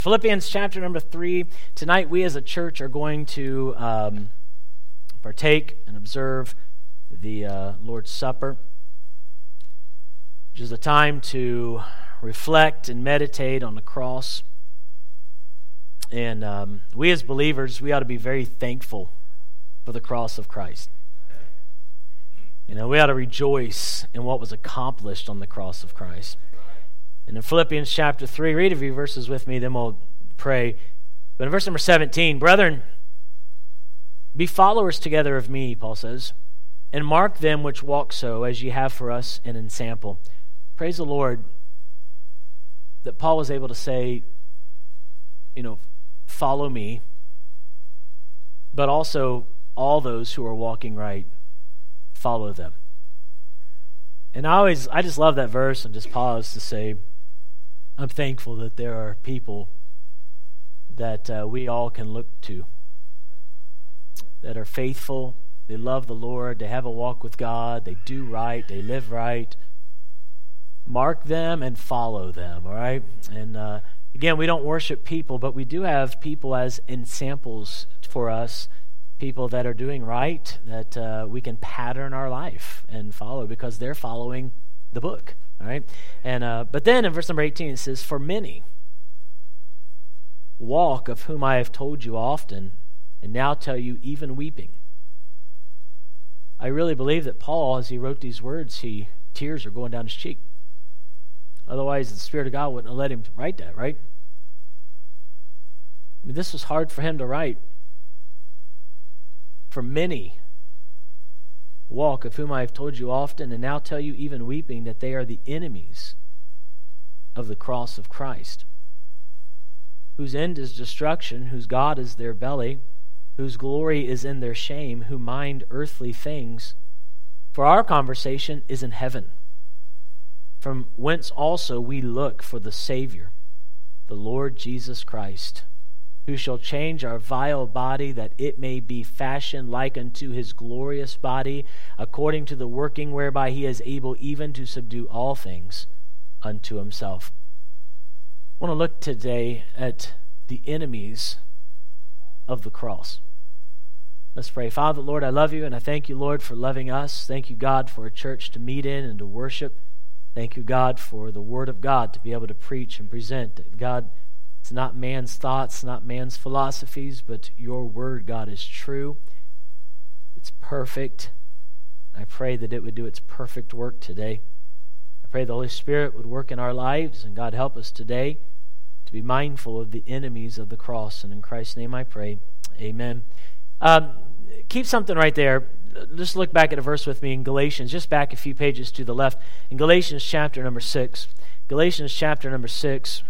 Philippians chapter number 3. Tonight we as a church are going to partake and observe the Lord's Supper, which is a time to reflect and meditate on the cross. And we as believers, we ought to be very thankful for the cross of Christ. You know, we ought to rejoice in what was accomplished on the cross of Christ. And in Philippians chapter 3, read a few verses with me, then we'll pray. But in verse number 17, brethren, be followers together of me, Paul says, and mark them which walk so, as ye have for us an ensample. Praise the Lord that Paul was able to say, follow me, but also all those who are walking right, follow them. And I just love that verse and just pause to say, I'm thankful that there are people that we all can look to that are faithful, they love the Lord, they have a walk with God, they do right, they live right. Mark them and follow them, all right? And again, we don't worship people, but we do have people as ensamples for us, people that are doing right, that we can pattern our life and follow because they're following the book. All right, and but then in verse number 18 it says, "For many walk, of whom I have told you often, and now tell you even weeping." I really believe that Paul, as he wrote these words, tears are going down his cheek. Otherwise, the Spirit of God wouldn't have let him write that, right? I mean, this was hard for him to write. For many walk, of whom I have told you often, and now tell you even weeping, that they are the enemies of the cross of Christ, whose end is destruction, whose God is their belly, whose glory is in their shame, who mind earthly things. For our conversation is in heaven, from whence also we look for the Savior, the Lord Jesus Christ, who shall change our vile body, that it may be fashioned like unto his glorious body, according to the working whereby he is able even to subdue all things unto himself. I want to look today at the enemies of the cross. Let's pray. Father, Lord, I love you, and I thank you, Lord, for loving us. Thank you, God, for a church to meet in and to worship. Thank you, God, for the Word of God to be able to preach and present. God, it's not man's thoughts, not man's philosophies, but your word, God, is true. It's perfect. I pray that it would do its perfect work today. I pray the Holy Spirit would work in our lives, and God, help us today to be mindful of the enemies of the cross. And in Christ's name I pray, amen. Keep something right there. Just look back at a verse with me in Galatians, just back a few pages to the left. In Galatians chapter number 6. Galatians chapter number 6.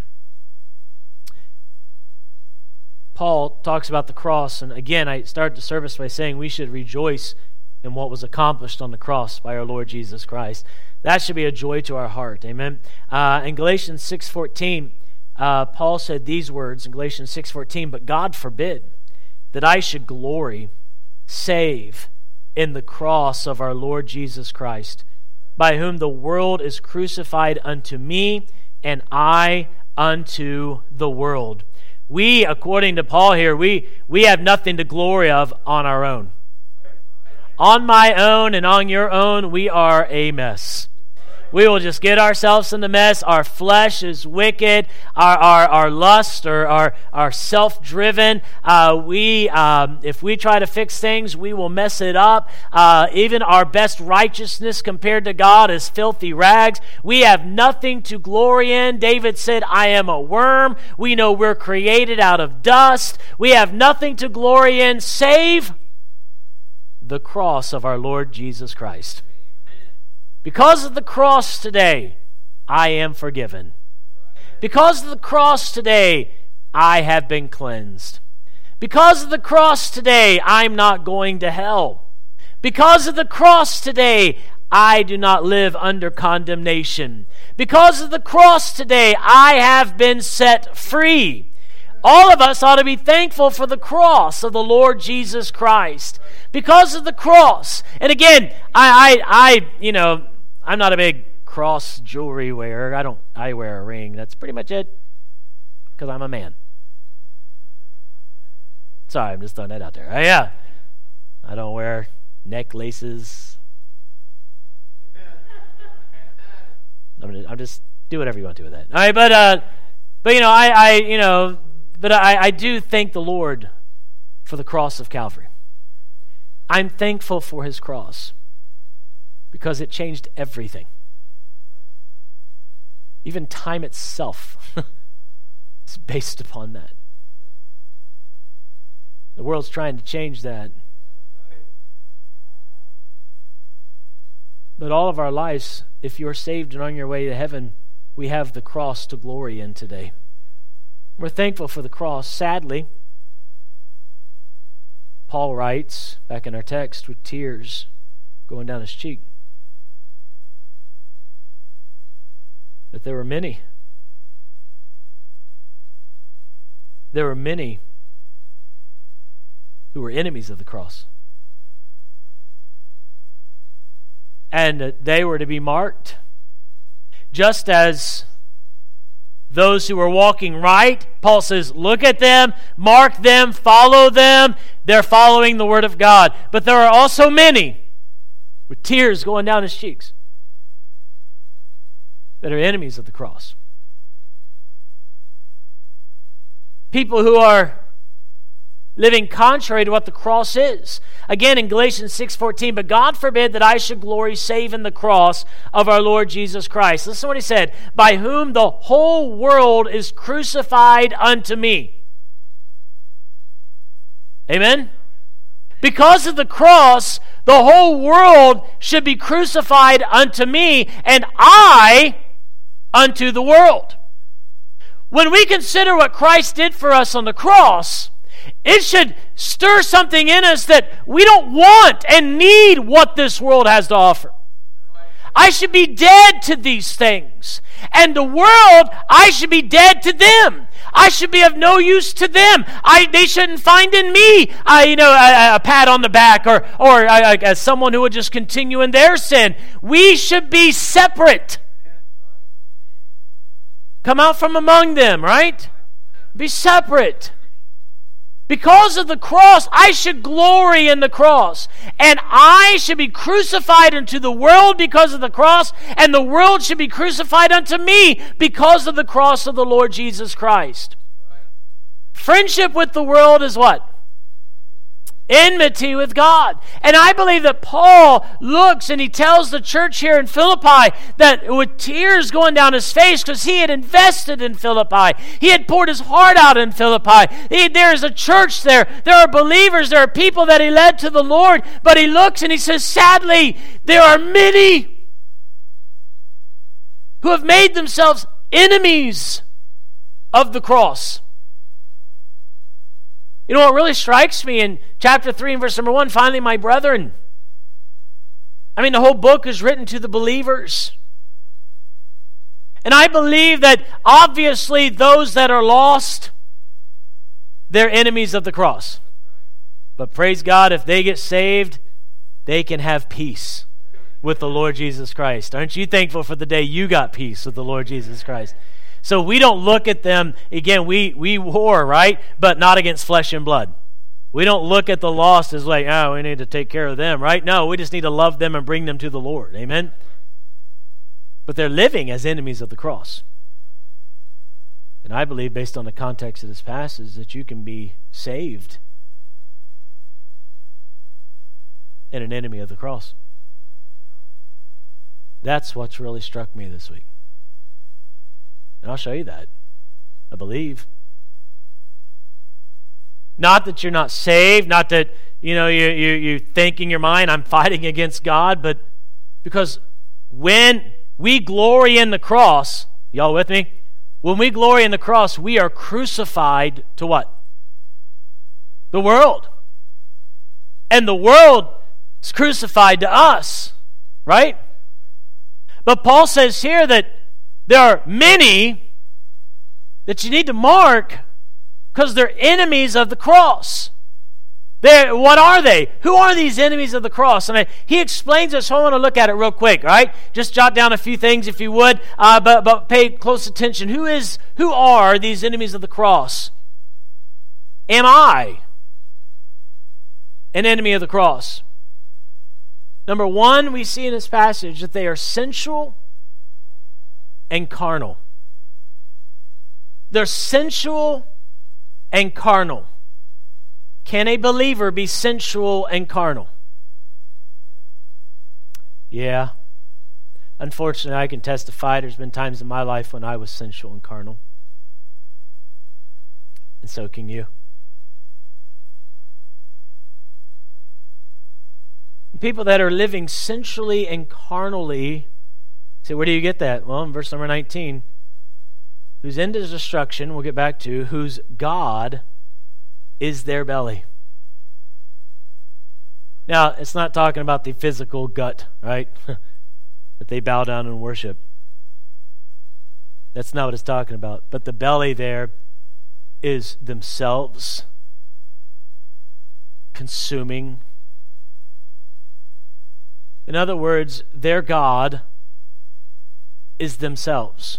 Paul talks about the cross, and again, I started the service by saying we should rejoice in what was accomplished on the cross by our Lord Jesus Christ. That should be a joy to our heart, amen? In Galatians 6:14, Paul said these words in Galatians 6:14, "But God forbid that I should glory save in the cross of our Lord Jesus Christ, by whom the world is crucified unto me, and I unto the world." We, according to Paul here, we have nothing to glory of on our own. On my own and on your own, we are a mess. We will just get ourselves in the mess. Our flesh is wicked. Our lust or our self-driven. If we try to fix things, we will mess it up. Even our best righteousness compared to God is filthy rags. We have nothing to glory in. David said, "I am a worm." We know we're created out of dust. We have nothing to glory in save the cross of our Lord Jesus Christ. Because of the cross today, I am forgiven. Because of the cross today, I have been cleansed. Because of the cross today, I'm not going to hell. Because of the cross today, I do not live under condemnation. Because of the cross today, I have been set free. All of us ought to be thankful for the cross of the Lord Jesus Christ. Because of the cross. And again, I'm not a big cross jewelry wearer. I wear a ring. That's pretty much it. Because I'm a man. Sorry, I'm just throwing that out there. Yeah. I don't wear necklaces. I'm just do whatever you want to do with that. All right, but I do thank the Lord for the cross of Calvary. I'm thankful for his cross because it changed everything. Even time itself is based upon that. The world's trying to change that. But all of our lives, if you're saved and on your way to heaven, we have the cross to glory in today. We're thankful for the cross. Sadly, Paul writes, back in our text, with tears going down his cheek, that there were many who were enemies of the cross. And they were to be marked, just as those who were walking right, Paul says, look at them, mark them, follow them. They're following the Word of God. But there are also many with tears going down his cheeks that are enemies of the cross. People who are living contrary to what the cross is. Again, in Galatians 6:14, but God forbid that I should glory save in the cross of our Lord Jesus Christ. Listen to what he said, by whom the whole world is crucified unto me. Amen? Because of the cross, the whole world should be crucified unto me, and I unto the world. When we consider what Christ did for us on the cross, it should stir something in us that we don't want and need what this world has to offer. I should be dead to these things. And the world, I should be dead to them. I should be of no use to them. They shouldn't find in me a pat on the back or as someone who would just continue in their sin. We should be separate. Come out from among them, right? Be separate. Because of the cross, I should glory in the cross. And I should be crucified unto the world because of the cross, and the world should be crucified unto me because of the cross of the Lord Jesus Christ. Friendship with the world is what? Enmity with God. And I believe that Paul looks and he tells the church here in Philippi that with tears going down his face because he had invested in Philippi. He had poured his heart out in Philippi. There is a church there. There are believers. There are people that he led to the Lord. But he looks and he says, sadly, there are many who have made themselves enemies of the cross. You know what really strikes me in chapter 3 and verse number 1, finally, my brethren. The whole book is written to the believers. And I believe that obviously those that are lost, they're enemies of the cross. But praise God, if they get saved, they can have peace with the Lord Jesus Christ. Aren't you thankful for the day you got peace with the Lord Jesus Christ? So we don't look at them, again, we war, right? But not against flesh and blood. We don't look at the lost as like, oh, we need to take care of them, right? No, we just need to love them and bring them to the Lord. Amen? But they're living as enemies of the cross. And I believe, based on the context of this passage, that you can be saved and an enemy of the cross. That's what's really struck me this week. And I'll show you that. I believe. Not that you're not saved, not that you think in your mind, I'm fighting against God, but because when we glory in the cross, y'all with me? When we glory in the cross, we are crucified to what? The world. And the world is crucified to us, right? But Paul says here that there are many that you need to mark because they're enemies of the cross. What are they? Who are these enemies of the cross? And he explains this, so I want to look at it real quick, right? Just jot down a few things if you would, but pay close attention. Who are these enemies of the cross? Am I an enemy of the cross? Number one, we see in this passage that they are sensual and carnal. They're sensual and carnal. Can a believer be sensual and carnal? Yeah. Unfortunately, I can testify there's been times in my life when I was sensual and carnal. And so can you. People that are living sensually and carnally, say, where do you get that? Well, in verse number 19, whose end is destruction, we'll get back to, whose God is their belly. Now, it's not talking about the physical gut, right? That they bow down and worship. That's not what it's talking about. But the belly there is themselves consuming. In other words, their God is themselves.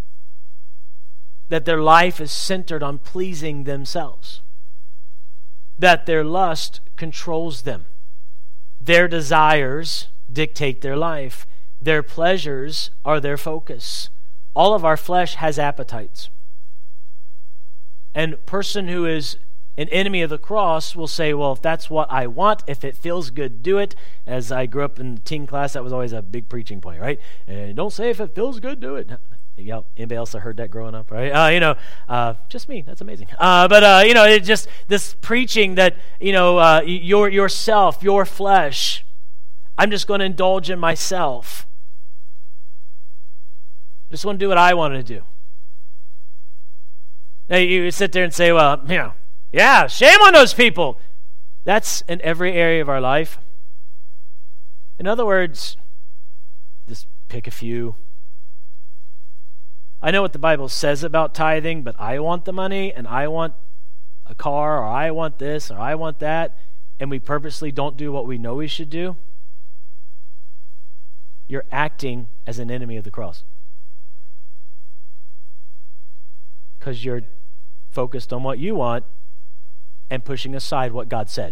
That their life is centered on pleasing themselves. That their lust controls them. Their desires dictate their life. Their pleasures are their focus. All of our flesh has appetites. And a person who is an enemy of the cross will say, well, if that's what I want, if it feels good, do it. As I grew up in the teen class, that was always a big preaching point, right? And don't say if it feels good, do it. Yeah, anybody else have heard that growing up, right? Just me. That's amazing. It's just this preaching that, yourself, your flesh, I'm just going to indulge in myself. Just want to do what I want to do. Now you sit there and say, well, yeah, shame on those people. That's in every area of our life. In other words, just pick a few. I know what the Bible says about tithing, but I want the money, and I want a car, or I want this, or I want that, and we purposely don't do what we know we should do. You're acting as an enemy of the cross. Because you're focused on what you want and pushing aside what God said.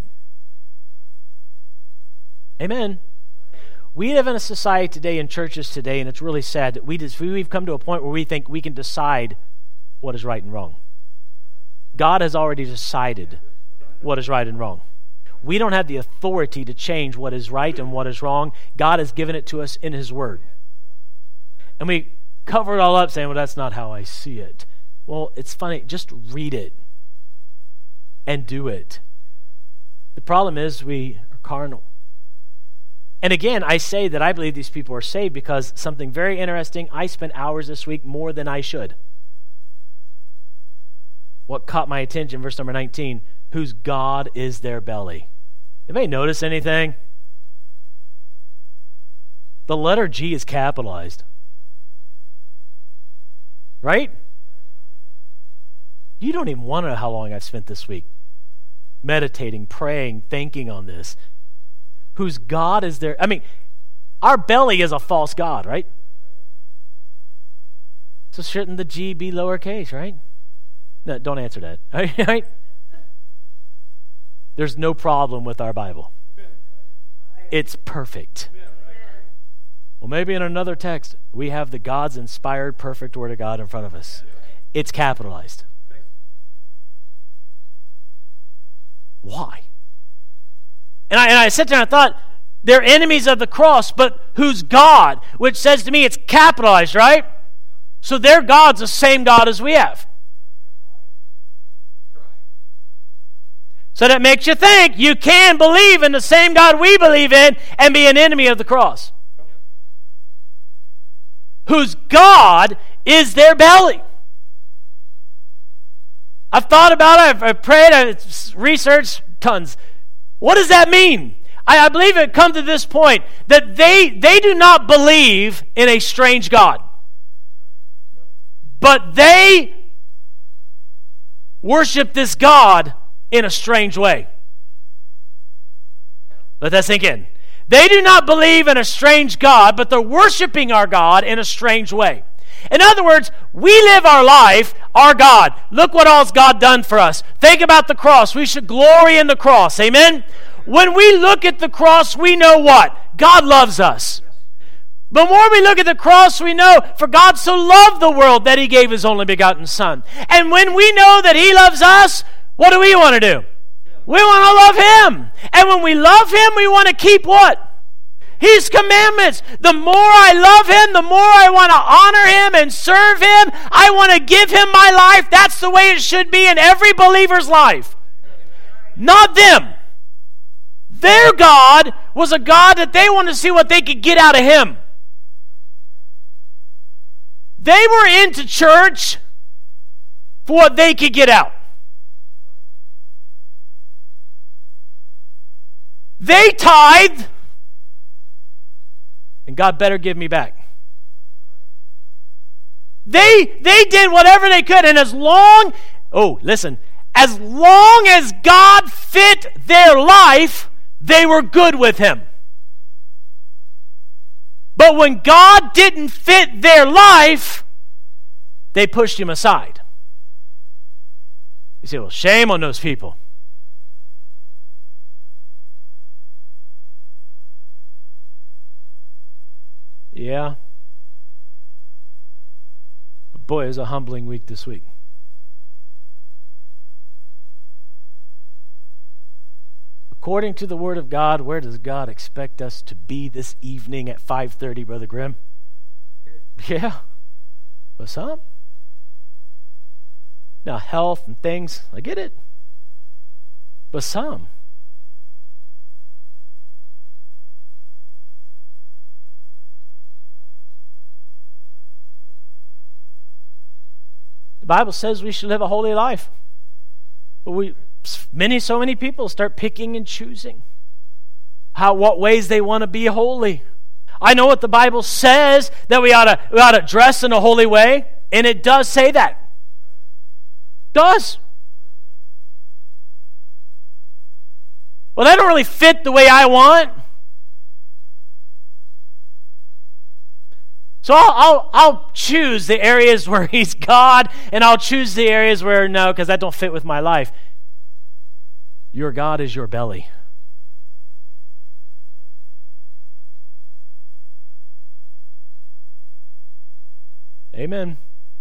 Amen. We live in a society today, in churches today, and it's really sad that we've come to a point where we think we can decide what is right and wrong. God has already decided what is right and wrong. We don't have the authority to change what is right and what is wrong. God has given it to us in His Word. And we cover it all up saying, well, that's not how I see it. Well, it's funny. Just read it and do it. The problem is we are carnal. And again, I say that I believe these people are saved because something very interesting, I spent hours this week more than I should. What caught my attention, verse number 19, whose God is their belly. Anybody notice anything? The letter G is capitalized. Right? You don't even want to know how long I've spent this week meditating, praying, thinking on this. Whose God is their... our belly is a false god, right? So shouldn't the G be lowercase, right? No, don't answer that. Right? There's no problem with our Bible. It's perfect. Well, maybe in another text, we have the God's inspired, perfect Word of God in front of us. It's capitalized. Why? And I sat there and I thought, they're enemies of the cross, but whose God? Which says to me, it's capitalized, right? So their God's the same God as we have. So that makes you think you can believe in the same God we believe in and be an enemy of the cross. Whose God is their belly. I've thought about it, I've prayed, I've researched tons. What does that mean? I believe it comes to this point that they do not believe in a strange God. But they worship this God in a strange way. Let that sink in. They do not believe in a strange God, but they're worshiping our God in a strange way. In other words, we live our life, our God. Look what all's God done for us. Think about the cross. We should glory in the cross. Amen? When we look at the cross, we know what? God loves us. The more we look at the cross, we know, for God so loved the world that he gave his only begotten Son. And when we know that he loves us, what do we want to do? We want to love him. And when we love him, we want to keep what? His commandments. The more I love him, the more I want to honor him and serve him. I want to give him my life. That's the way it should be in every believer's life. Not them. Their God was a God that they wanted to see what they could get out of him. They were into church for what they could get out. They tithed, and God better give me back. They did whatever they could, and as long as God fit their life, they were good with him. But when God didn't fit their life, they pushed him aside. You say, well, shame on those people. Yeah. But boy, it was a humbling week this week. According to the Word of God, where does God expect us to be this evening at 5:30, Brother Grimm? Yeah. But some. Now, health and things, I get it. But some. The Bible says we should live a holy life. But so many people start picking and choosing what ways they want to be holy. I know what the Bible says, that we ought to dress in a holy way, and it does say that. It does. Well, that don't really fit the way I want. So I'll choose the areas where he's God, and I'll choose the areas where no, because that don't fit with my life. Your God is your belly. Amen.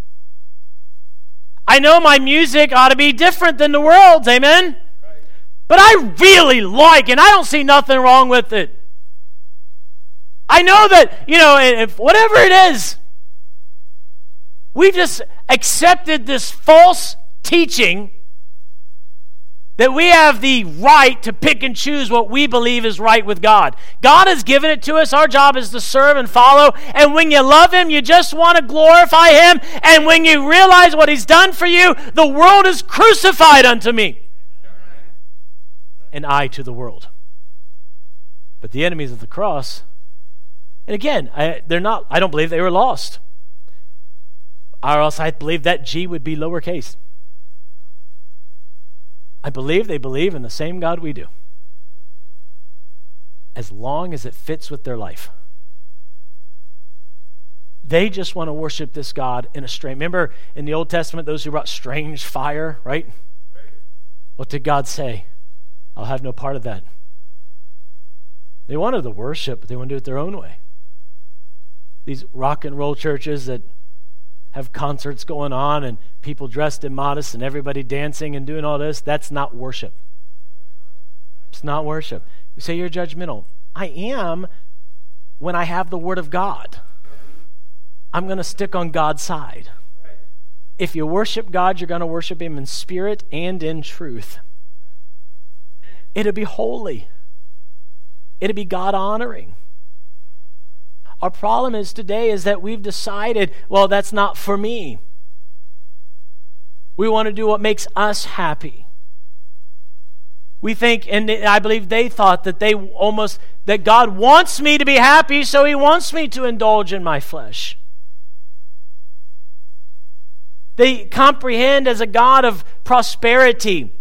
I know my music ought to be different than the world's, amen? Right. But I really like it, and I don't see nothing wrong with it. I know that, if whatever it is, we've just accepted this false teaching that we have the right to pick and choose what we believe is right with God. God has given it to us. Our job is to serve and follow. And when you love him, you just want to glorify him. And when you realize what he's done for you, the world is crucified unto me, and I to the world. But the enemies of the cross, and again, I don't believe they were lost. Or else I believe that G would be lowercase. I believe they believe in the same God we do, as long as it fits with their life. They just want to worship this God in a strange. Remember in the Old Testament, those who brought strange fire, right? What did God say? I'll have no part of that. They wanted to worship, but they want to do it their own way. These rock and roll churches that have concerts going on and people dressed immodest and everybody dancing and doing all this, that's not worship. It's not worship. You say you're judgmental. I am when I have the Word of God. I'm going to stick on God's side. If you worship God, you're going to worship him in spirit and in truth. It'll be holy. It'll be God-honoring. Our problem is today is that we've decided, well, that's not for me. We want to do what makes us happy. We think, and I believe they thought that that God wants me to be happy, so he wants me to indulge in my flesh. They comprehend as a God of prosperity.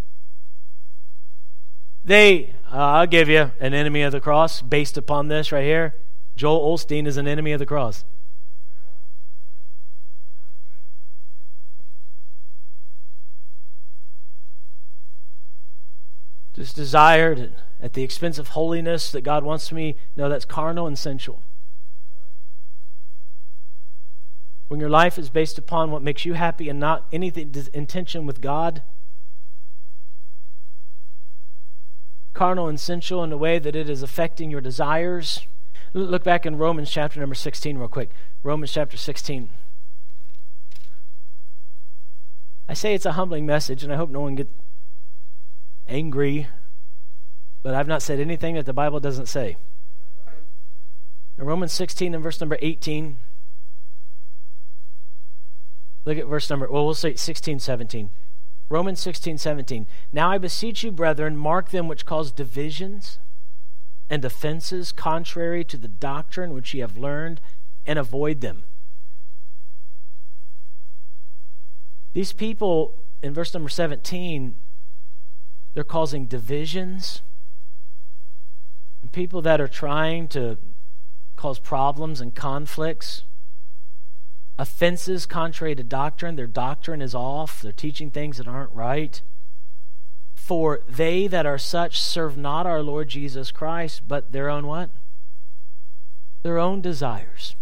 I'll give you an enemy of the cross based upon this right here. Joel Osteen is an enemy of the cross. just desired at the expense of holiness that God wants me, no, that's carnal and sensual. When your life is based upon what makes you happy and not anything intention with God, carnal and sensual in the way that it is affecting your desires. Look back in Romans chapter number 16 real quick. Romans chapter 16. I say it's a humbling message, and I hope no one gets angry, but I've not said anything that the Bible doesn't say. In Romans 16 and verse number 18, look at verse number, we'll say 16, 17. Romans 16, 17. Now I beseech you, brethren, mark them which cause divisions and offenses contrary to the doctrine which ye have learned, and avoid them. These people, in verse number 17, they're causing divisions. And people that are trying to cause problems and conflicts. Offenses contrary to doctrine. Their doctrine is off. They're teaching things that aren't right. For they that are such serve not our Lord Jesus Christ, but their own what? Their own desires.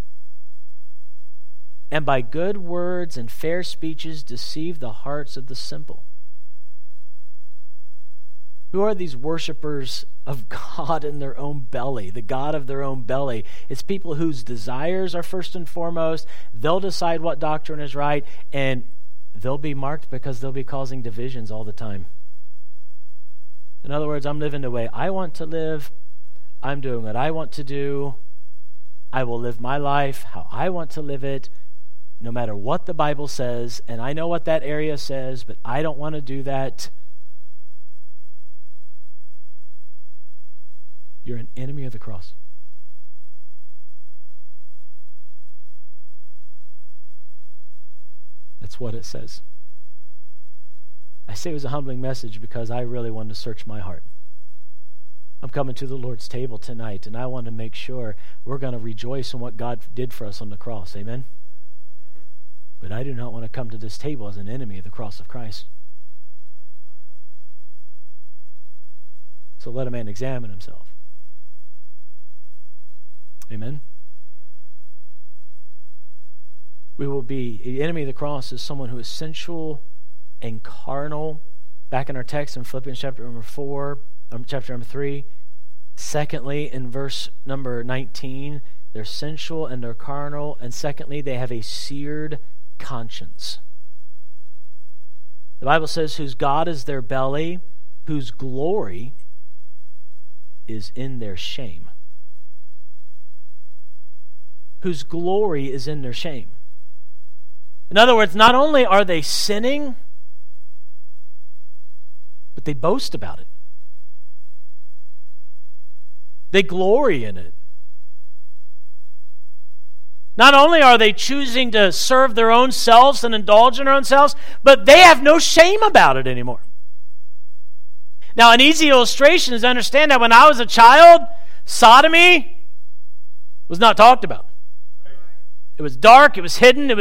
And by good words and fair speeches deceive the hearts of the simple. Who are these worshipers of God in their own belly, the God of their own belly? It's people whose desires are first and foremost. They'll decide what doctrine is right, and they'll be marked because they'll be causing divisions all the time. In other words, I'm living the way I want to live. I'm doing what I want to do. I will live my life how I want to live it, no matter what the Bible says. And I know what that area says, but I don't want to do that. You're an enemy of the cross. That's what it says. I say it was a humbling message because I really wanted to search my heart. I'm coming to the Lord's table tonight, and I want to make sure we're going to rejoice in what God did for us on the cross. Amen? But I do not want to come to this table as an enemy of the cross of Christ. So let a man examine himself. Amen? We will be, the enemy of the cross is someone who is sensual and carnal. Back in our text in Philippians chapter number 3. Secondly, in verse number 19, they're sensual and they're carnal. And secondly, they have a seared conscience. The Bible says, whose God is their belly, whose glory is in their shame. Whose glory is in their shame. In other words, not only are they sinning, but they boast about it. They glory in it. Not only are they choosing to serve their own selves and indulge in their own selves, but they have no shame about it anymore. Now, an easy illustration is to understand that when I was a child, sodomy was not talked about. It was dark, it was hidden,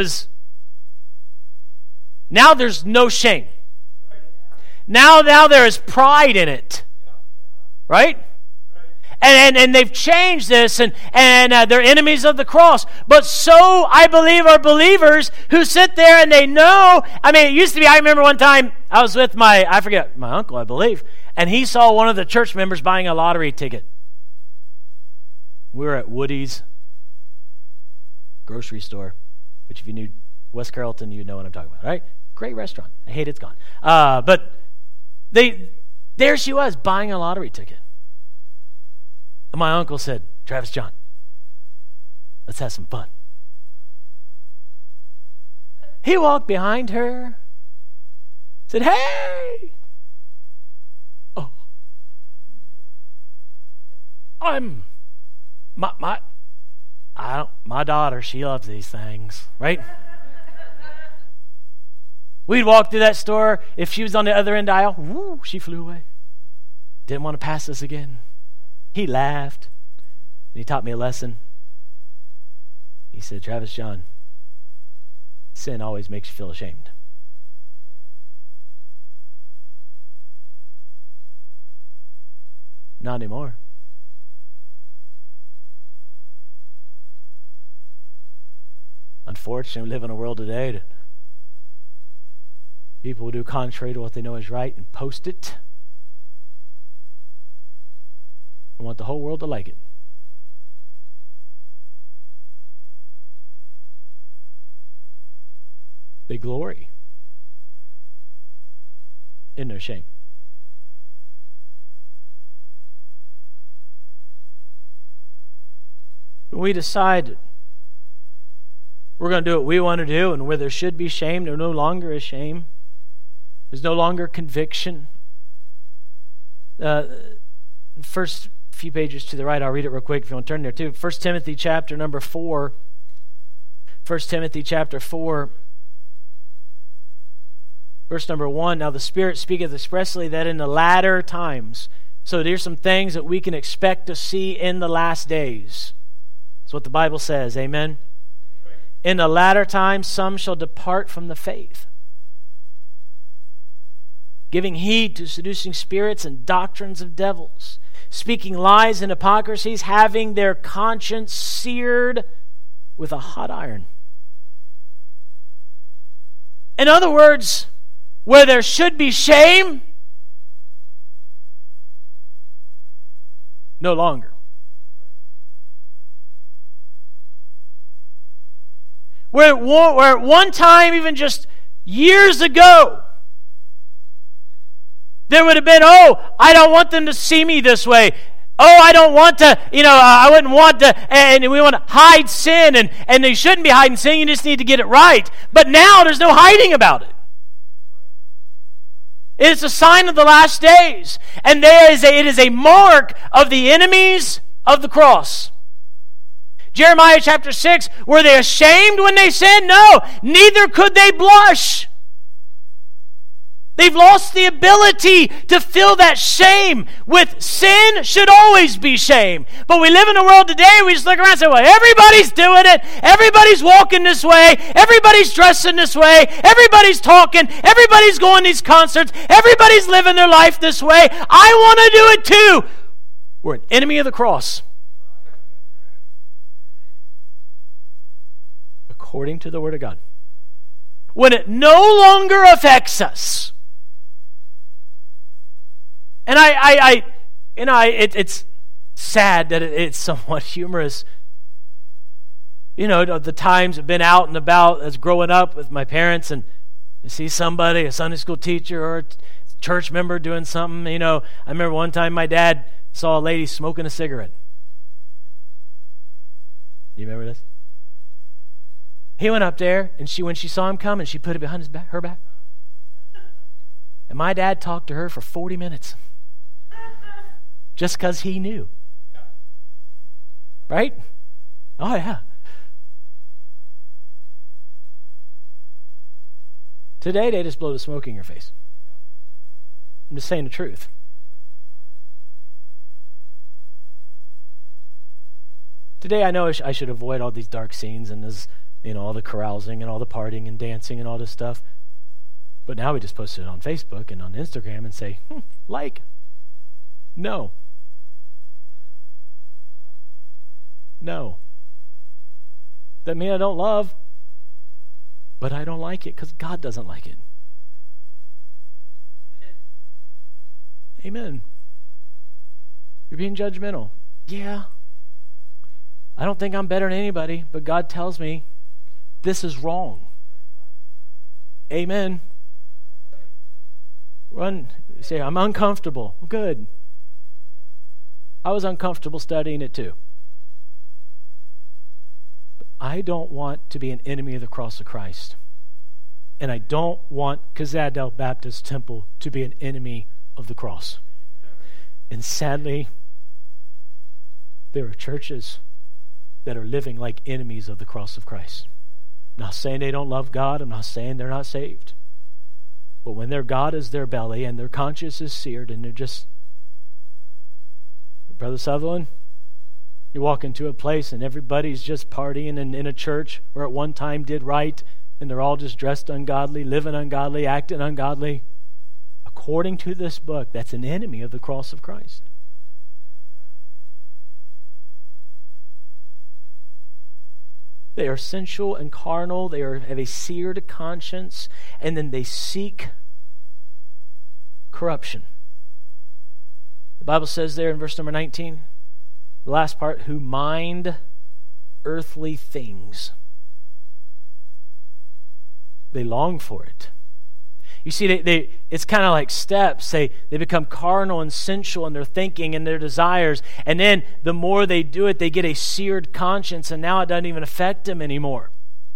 Now there's no shame. Now there is pride in it. Right? And they've changed this, and they're enemies of the cross. But so, I believe, are believers who sit there and they know. I mean, it used to be, I remember one time, I was with my uncle, I believe, and he saw one of the church members buying a lottery ticket. We were at Woody's grocery store, which if you knew West Carrollton, you'd know what I'm talking about, right? Great restaurant. I hate it's gone. But there she was, buying a lottery ticket. And my uncle said, Travis John, let's have some fun. He walked behind her, said, hey! Oh. My daughter, she loves these things, right? We'd walk through that store. If she was on the other end of the aisle, woo, she flew away. Didn't want to pass us again. He laughed, and he taught me a lesson. He said, Travis John, sin always makes you feel ashamed. Not anymore. Unfortunately, we live in a world today that people will do contrary to what they know is right and post it. I want the whole world to like it. They glory in their shame. When we decide we're going to do what we want to do, and where there should be shame, there no longer is shame. There's no longer conviction. First few pages to the right, I'll read it real quick if you want to turn there too. 1 Timothy chapter number 4. 1 Timothy chapter 4. Verse number 1, now the Spirit speaketh expressly that in the latter times. So there's some things that we can expect to see in the last days. That's what the Bible says, amen? In the latter times some shall depart from the faith, giving heed to seducing spirits and doctrines of devils, speaking lies and hypocrisies, having their conscience seared with a hot iron. In other words, where there should be shame, no longer. Where at one time, even just years ago, there would have been, I don't want them to see me this way. I don't want to, I wouldn't want to, and we want to hide sin, and they shouldn't be hiding sin, you just need to get it right. But now there's no hiding about it. It is a sign of the last days, and it is a mark of the enemies of the cross. Jeremiah chapter 6, were they ashamed when they sinned? No, neither could they blush. They've lost the ability to feel that shame. With sin should always be shame. But we live in a world today, we just look around and say, well, everybody's doing it. Everybody's walking this way. Everybody's dressing this way. Everybody's talking. Everybody's going to these concerts. Everybody's living their life this way. I want to do it too. We're an enemy of the cross. According to the Word of God. When it no longer affects us. And it's sad that it's somewhat humorous. The times I've been out and about as growing up with my parents, and you see somebody, a Sunday school teacher or a church member doing something. I remember one time my dad saw a lady smoking a cigarette. Do you remember this? He went up there, and when she saw him coming, she put it behind her back. And my dad talked to her for 40 minutes. Just because he knew. Right? Oh, yeah. Today, they just blow the smoke in your face. I'm just saying the truth. Today, I know I should avoid all these dark scenes and this, all the carousing and all the partying and dancing and all this stuff. But now we just post it on Facebook and on Instagram and say, like. No. That means I don't love, but I don't like it because God doesn't like it. Amen. You're being judgmental. Yeah. I don't think I'm better than anybody, but God tells me this is wrong. Amen. You say, I'm uncomfortable. Well, good. I was uncomfortable studying it too. But I don't want to be an enemy of the cross of Christ. And I don't want Kazadel Baptist Temple to be an enemy of the cross. And sadly, there are churches that are living like enemies of the cross of Christ. I'm not saying they don't love God. I'm not saying they're not saved. But when their God is their belly and their conscience is seared and they're just... Brother Sutherland, you walk into a place and everybody's just partying in a church where at one time did right, and they're all just dressed ungodly, living ungodly, acting ungodly. According to this book, that's an enemy of the cross of Christ. They are sensual and carnal. They have a seared conscience. And then they seek corruption. The Bible says there in verse number 19, the last part, who mind earthly things. They long for it. You see, it's kind of like steps. They become carnal and sensual in their thinking and their desires. And then the more they do it, they get a seared conscience, and now it doesn't even affect them anymore.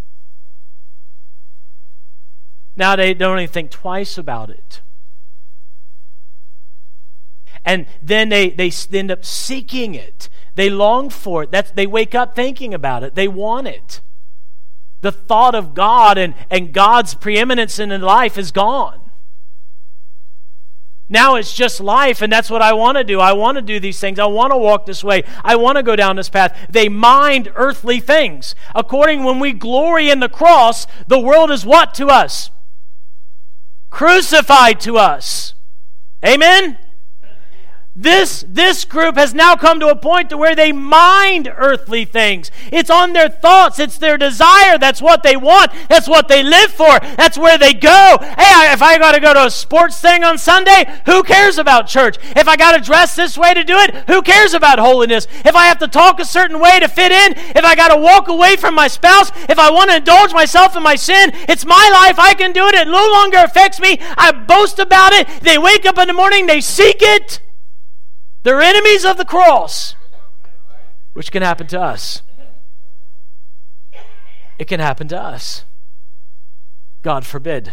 Now they don't even think twice about it. And then they end up seeking it. They long for it. They wake up thinking about it. They want it. The thought of God and God's preeminence in life is gone. Now it's just life, and that's what I want to do. I want to do these things. I want to walk this way. I want to go down this path. They mind earthly things. When we glory in the cross, the world is what to us? Crucified to us. Amen? This group has now come to a point to where they mind earthly things. It's on their thoughts. It's their desire. That's what they want. That's what they live for. That's where they go. Hey, if I got to go to a sports thing on Sunday, who cares about church? If I got to dress this way to do it, who cares about holiness? If I have to talk a certain way to fit in, if I got to walk away from my spouse, if I want to indulge myself in my sin, it's my life. I can do it. It no longer affects me. I boast about it. They wake up in the morning. They seek it. They're enemies of the cross, which can happen to us. It can happen to us. God forbid.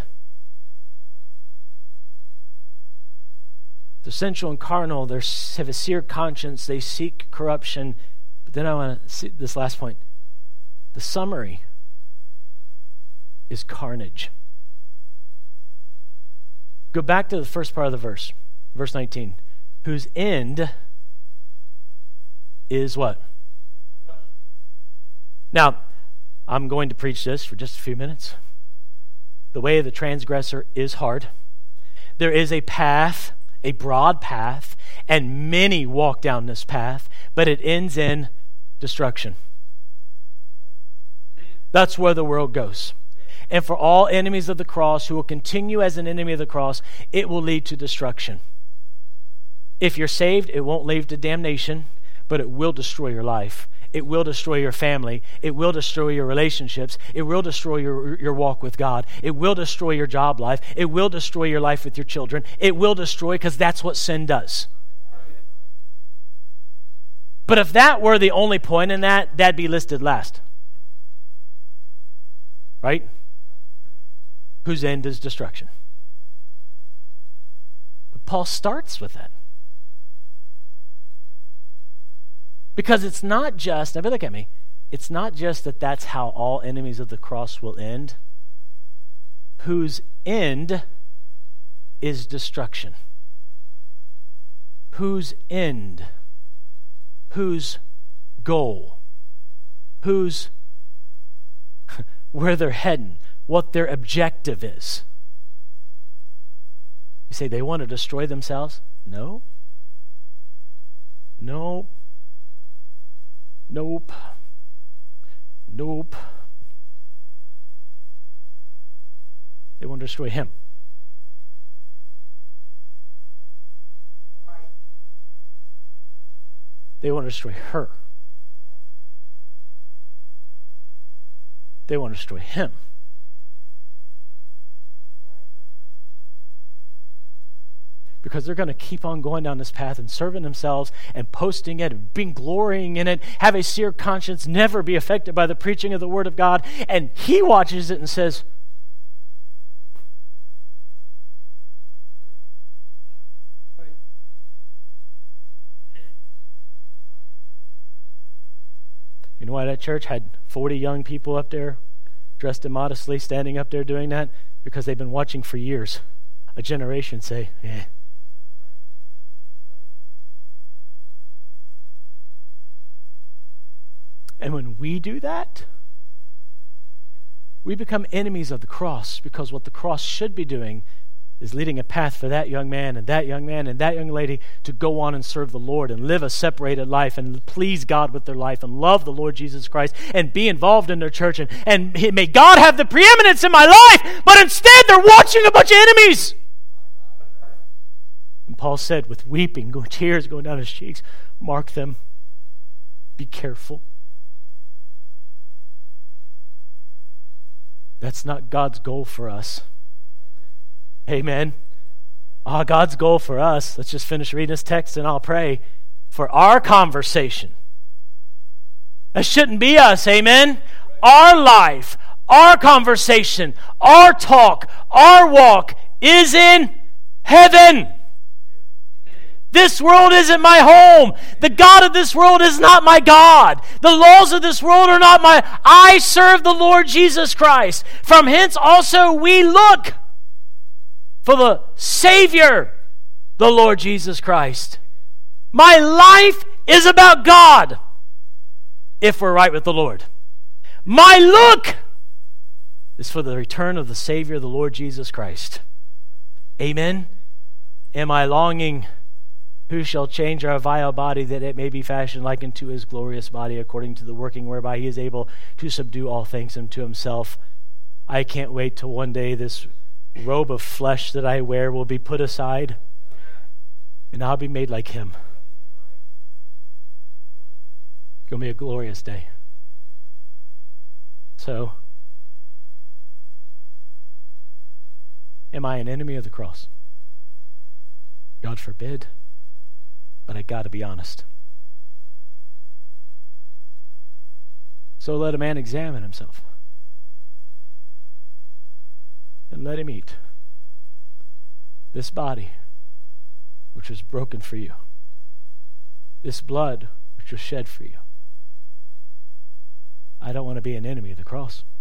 They're sensual and carnal. They have a seared conscience. They seek corruption. But then I want to see this last point. The summary is carnage. Go back to the first part of the verse, verse 19. Whose end is what? Now, I'm going to preach this for just a few minutes. The way of the transgressor is hard. There is a path, a broad path, and many walk down this path, but it ends in destruction. That's where the world goes. And for all enemies of the cross who will continue as an enemy of the cross, it will lead to destruction. If you're saved, it won't lead to damnation, but it will destroy your life. It will destroy your family. It will destroy your relationships. It will destroy your walk with God. It will destroy your job life. It will destroy your life with your children. It will destroy, because that's what sin does. But if that were the only point in that'd be listed last. Right? Whose end is destruction. But Paul starts with that. Because it's not just, now look at me, it's not just that that's how all enemies of the cross will end. Whose end is destruction. Whose end? Whose goal? Whose, where they're heading, what their objective is. You say they want to destroy themselves? No. No. Nope. They want to destroy him. They want to destroy her. They want to destroy him. Because they're going to keep on going down this path and serving themselves and posting it and being glorying in it, have a seared conscience, never be affected by the preaching of the Word of God. And he watches it and says, you know why that church had 40 young people up there, dressed immodestly, standing up there doing that? Because they've been watching for years a generation say, yeah. And when we do that, we become enemies of the cross, because what the cross should be doing is leading a path for that young man and that young man and that young lady to go on and serve the Lord and live a separated life and please God with their life and love the Lord Jesus Christ and be involved in their church. And may God have the preeminence in my life, but instead they're watching a bunch of enemies. And Paul said, with weeping, tears going down his cheeks, mark them. Be careful. That's not God's goal for us. Amen. God's goal for us, let's just finish reading this text and I'll pray, for our conversation. That shouldn't be us, amen? Our life, our conversation, our talk, our walk is in heaven. This world isn't my home. The God of this world is not my God. The laws of this world are not my... I serve the Lord Jesus Christ. From hence also we look for the Savior, the Lord Jesus Christ. My life is about God, if we're right with the Lord. My look is for the return of the Savior, the Lord Jesus Christ. Amen? Am I longing, who shall change our vile body that it may be fashioned like unto his glorious body, according to the working whereby he is able to subdue all things unto himself? I can't wait till one day this robe of flesh that I wear will be put aside and I'll be made like him. It's going to be a glorious day. So, am I an enemy of the cross? God forbid. But I got to be honest. So let a man examine himself. And let him eat this body which was broken for you, this blood which was shed for you. I don't want to be an enemy of the cross.